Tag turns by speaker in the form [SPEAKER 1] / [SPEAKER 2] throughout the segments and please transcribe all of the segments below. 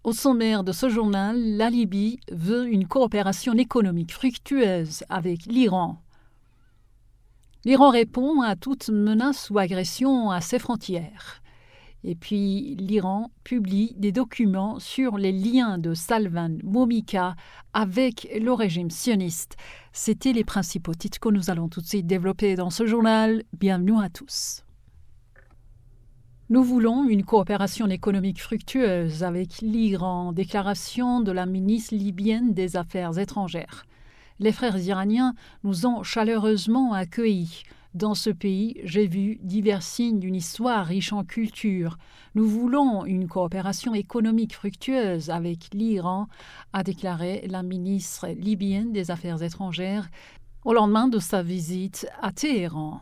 [SPEAKER 1] Au sommaire de ce journal, la Libye veut une coopération économique fructueuse avec l'Iran. L'Iran répond à toute menace ou agression à ses frontières. Et puis, l'Iran publie des documents sur les liens de Salvan Momika avec le régime sioniste. C'étaient les principaux titres que nous allons tout de suite développer dans ce journal. Bienvenue à tous. Nous voulons une coopération économique fructueuse avec l'Iran, déclaration de la ministre libyenne des Affaires étrangères. Les frères iraniens nous ont chaleureusement accueillis. Dans ce pays, j'ai vu divers signes d'une histoire riche en culture. Nous voulons une coopération économique fructueuse avec l'Iran, a déclaré la ministre libyenne des Affaires étrangères au lendemain de sa visite à Téhéran.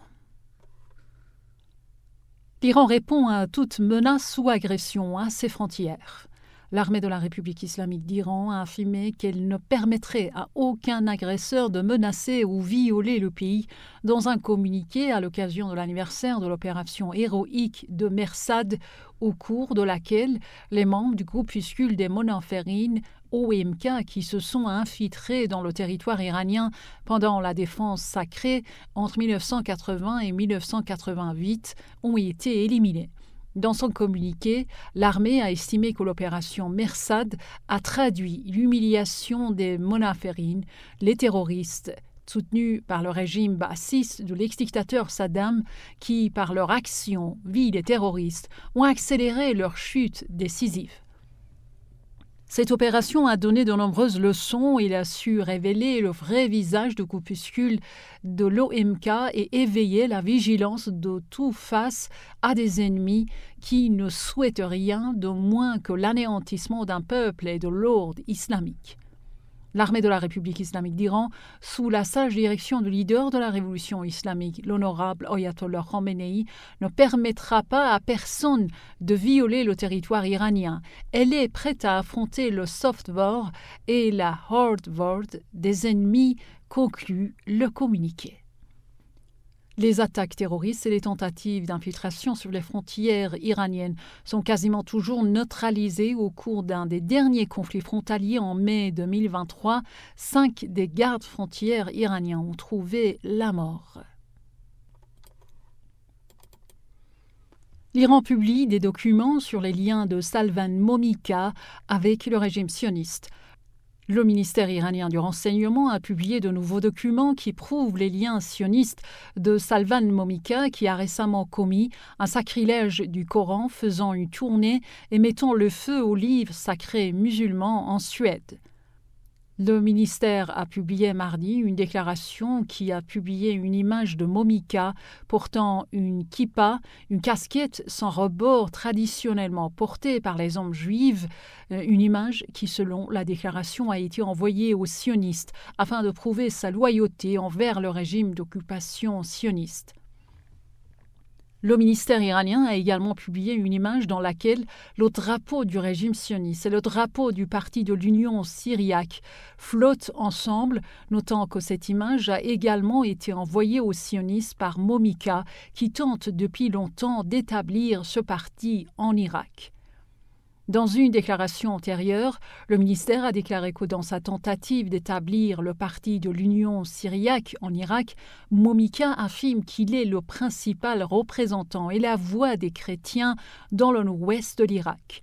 [SPEAKER 1] L'Iran répond à toute menace ou agression à ses frontières. L'armée de la République islamique d'Iran a affirmé qu'elle ne permettrait à aucun agresseur de menacer ou violer le pays dans un communiqué à l'occasion de l'anniversaire de l'opération héroïque de Mersad, au cours de laquelle les membres du groupuscule des Monaférines OMK qui se sont infiltrés dans le territoire iranien pendant la défense sacrée entre 1980 et 1988 ont été éliminés. Dans son communiqué, l'armée a estimé que l'opération Mersad a traduit l'humiliation des Monaférines, les terroristes soutenus par le régime baathiste de l'ex-dictateur Saddam qui, par leur action vile et terroriste, ont accéléré leur chute décisive. Cette opération a donné de nombreuses leçons et a su révéler le vrai visage du groupuscule de l'OMK et éveiller la vigilance de tout face à des ennemis qui ne souhaitent rien de moins que l'anéantissement d'un peuple et de l'ordre islamique. L'armée de la République islamique d'Iran, sous la sage direction du leader de la révolution islamique, l'honorable Ayatollah Khamenei, ne permettra pas à personne de violer le territoire iranien. Elle est prête à affronter le soft war et la hard war des ennemis, conclut le communiqué. Les attaques terroristes et les tentatives d'infiltration sur les frontières iraniennes sont quasiment toujours neutralisées au cours d'un des derniers conflits frontaliers en mai 2023. 5 des gardes frontières iraniens ont trouvé la mort. L'Iran publie des documents sur les liens de Salvan Momika avec le régime sioniste. Le ministère iranien du renseignement a publié de nouveaux documents qui prouvent les liens sionistes de Salvan Momika qui a récemment commis un sacrilège du Coran faisant une tournée et mettant le feu aux livres sacrés musulmans en Suède. Le ministère a publié mardi une déclaration qui a publié une image de Momika portant une kippa, une casquette sans rebord traditionnellement portée par les hommes juifs, une image qui, selon la déclaration, a été envoyée aux sionistes afin de prouver sa loyauté envers le régime d'occupation sioniste. Le ministère iranien a également publié une image dans laquelle le drapeau du régime sioniste et le drapeau du parti de l'Union syriaque flottent ensemble, notant que cette image a également été envoyée aux sionistes par Momika, qui tente depuis longtemps d'établir ce parti en Irak. Dans une déclaration antérieure, le ministère a déclaré que dans sa tentative d'établir le parti de l'Union syriaque en Irak, Momika affirme qu'il est le principal représentant et la voix des chrétiens dans le nord-ouest de l'Irak.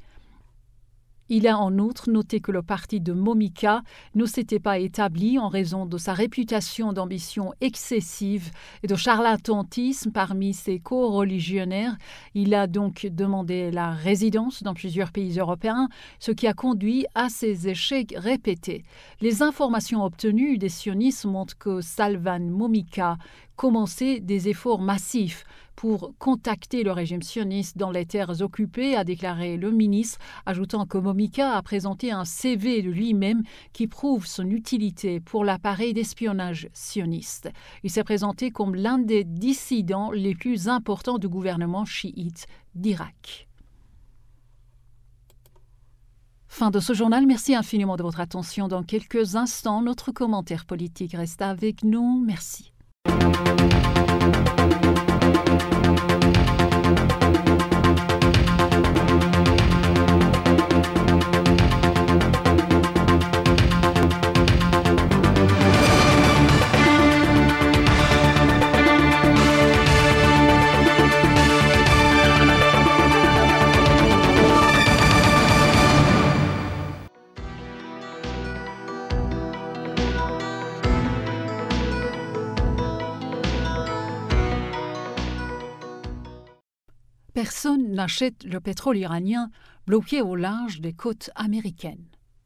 [SPEAKER 1] Il a en outre noté que le parti de Momika ne s'était pas établi en raison de sa réputation d'ambition excessive et de charlatanisme parmi ses co-religionnaires. Il a donc demandé la résidence dans plusieurs pays européens, ce qui a conduit à ses échecs répétés. Les informations obtenues des sionistes montrent que Salvan Momika commençait des efforts massifs pour contacter le régime sioniste dans les terres occupées, a déclaré le ministre, ajoutant que Momika a présenté un CV de lui-même qui prouve son utilité pour l'appareil d'espionnage sioniste. Il s'est présenté comme l'un des dissidents les plus importants du gouvernement chiite d'Irak. Fin de ce journal, merci infiniment de votre attention. Dans quelques instants, notre commentaire politique reste avec nous. Merci. Personne n'achète le pétrole iranien bloqué au large des côtes américaines.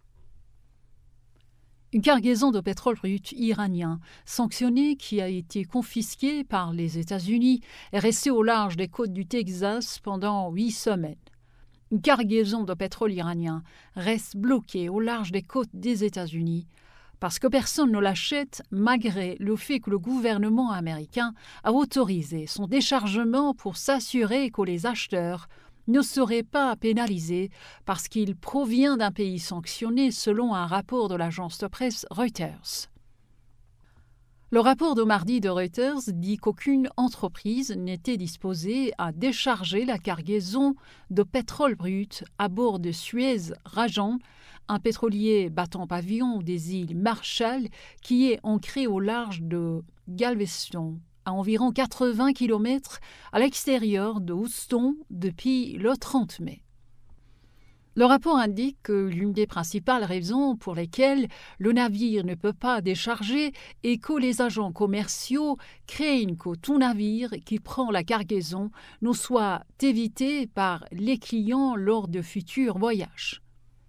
[SPEAKER 1] Une cargaison de pétrole brut iranien sanctionné qui a été confisquée par les États-Unis est restée au large des côtes du Texas pendant 8 semaines. Une cargaison de pétrole iranien reste bloquée au large des côtes des États-Unis parce que personne ne l'achète malgré le fait que le gouvernement américain a autorisé son déchargement pour s'assurer que les acheteurs ne seraient pas pénalisés parce qu'il provient d'un pays sanctionné selon un rapport de l'agence de presse Reuters. Le rapport de mardi de Reuters dit qu'aucune entreprise n'était disposée à décharger la cargaison de pétrole brut à bord de Suez Rajan, un pétrolier battant pavillon des îles Marshall qui est ancré au large de Galveston, à environ 80 km à l'extérieur de Houston depuis le 30 mai. Le rapport indique que l'une des principales raisons pour lesquelles le navire ne peut pas décharger est que les agents commerciaux craignent que tout navire qui prend la cargaison ne soit évité par les clients lors de futurs voyages.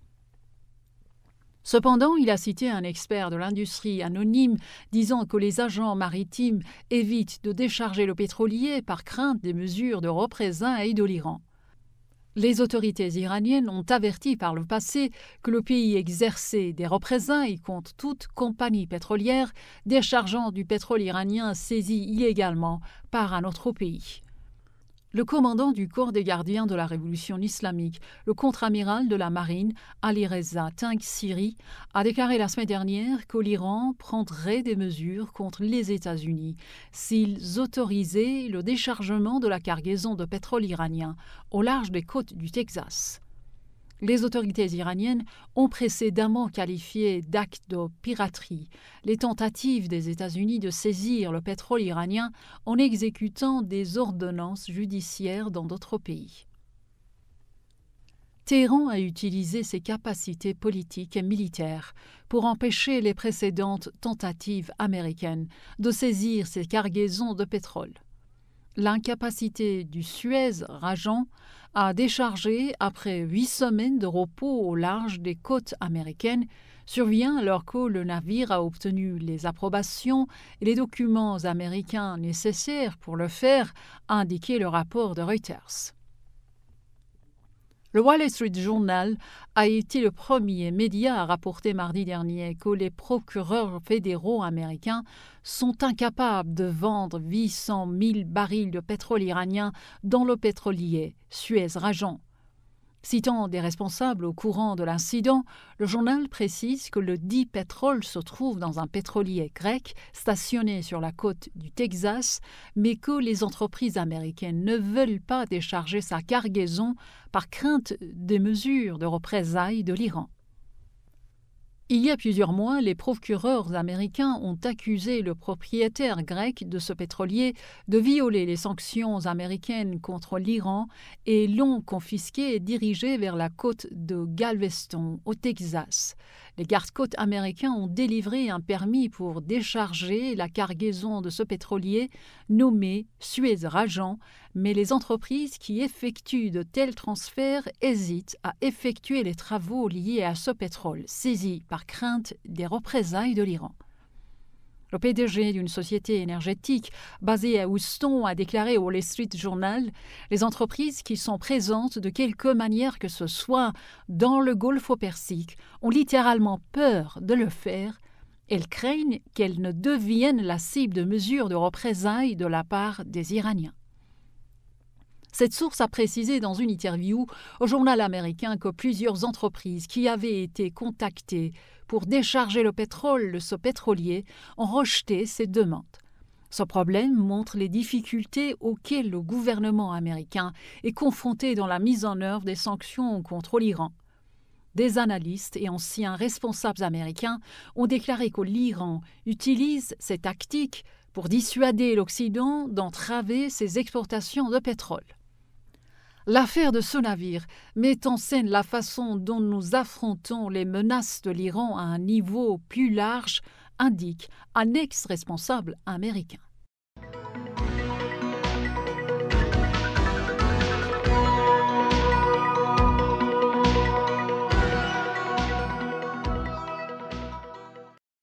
[SPEAKER 1] Cependant, il a cité un expert de l'industrie anonyme disant que les agents maritimes évitent de décharger le pétrolier par crainte des mesures de représailles de l'Iran. Les autorités iraniennes ont averti par le passé que le pays exerçait des représailles contre toute compagnie pétrolière déchargeant du pétrole iranien saisi illégalement par un autre pays. Le commandant du corps des gardiens de la révolution islamique, le contre-amiral de la marine, Ali Reza Tangsiri, a déclaré la semaine dernière que l'Iran prendrait des mesures contre les États-Unis s'ils autorisaient le déchargement de la cargaison de pétrole iranien au large des côtes du Texas. Les autorités iraniennes ont précédemment qualifié d'actes de piraterie les tentatives des États-Unis de saisir le pétrole iranien en exécutant des ordonnances judiciaires dans d'autres pays. Téhéran a utilisé ses capacités politiques et militaires pour empêcher les précédentes tentatives américaines de saisir ces cargaisons de pétrole. L'incapacité du Suez Rajan à décharger après 8 semaines de repos au large des côtes américaines survient alors que le navire a obtenu les approbations et les documents américains nécessaires pour le faire, a indiqué le rapport de Reuters. Le Wall Street Journal a été le premier média à rapporter mardi dernier que les procureurs fédéraux américains sont incapables de vendre 800 000 barils de pétrole iranien dans le pétrolier Suez Rajan. Citant des responsables au courant de l'incident, le journal précise que le dit pétrole se trouve dans un pétrolier grec stationné sur la côte du Texas, mais que les entreprises américaines ne veulent pas décharger sa cargaison par crainte des mesures de représailles de l'Iran. Il y a plusieurs mois, les procureurs américains ont accusé le propriétaire grec de ce pétrolier de violer les sanctions américaines contre l'Iran et l'ont confisqué et dirigé vers la côte de Galveston, au Texas. Les gardes-côtes américains ont délivré un permis pour décharger la cargaison de ce pétrolier nommé Suez Rajan, mais les entreprises qui effectuent de tels transferts hésitent à effectuer les travaux liés à ce pétrole saisi par crainte des représailles de l'Iran. Le PDG d'une société énergétique basée à Houston a déclaré au Wall Street Journal « Les entreprises qui sont présentes de quelque manière que ce soit dans le Golfe Persique ont littéralement peur de le faire. Elles craignent qu'elles ne deviennent la cible de mesures de représailles de la part des Iraniens. » Cette source a précisé dans une interview au journal américain que plusieurs entreprises qui avaient été contactées pour décharger le pétrole de ce pétrolier ont rejeté ces demandes. Ce problème montre les difficultés auxquelles le gouvernement américain est confronté dans la mise en œuvre des sanctions contre l'Iran. Des analystes et anciens responsables américains ont déclaré que l'Iran utilise ces tactiques pour dissuader l'Occident d'entraver ses exportations de pétrole. L'affaire de ce navire met en scène la façon dont nous affrontons les menaces de l'Iran à un niveau plus large, indique un ex-responsable américain.